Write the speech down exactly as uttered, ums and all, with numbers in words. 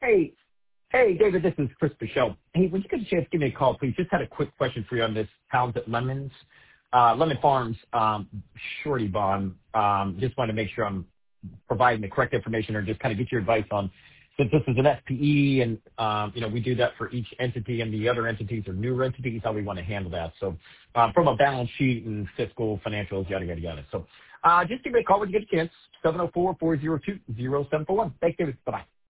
Hey, hey, David, this is Chris Michelle. Hey, when you get a chance, give me a call, please. Just had a quick question for you on this Pounds at Lemons, uh, Lemon Farms um, surety bond. Um, just wanted to make sure I'm providing the correct information or just kind of get your advice on, since this is an S P E and, um, you know, we do that for each entity and the other entities are newer entities, how we want to handle that. So um, from a balance sheet and fiscal financials, yada, yada, yada. So uh, just give me a call when you get a chance, seven oh four, four oh two, oh seven four one. Thanks, David. Bye-bye.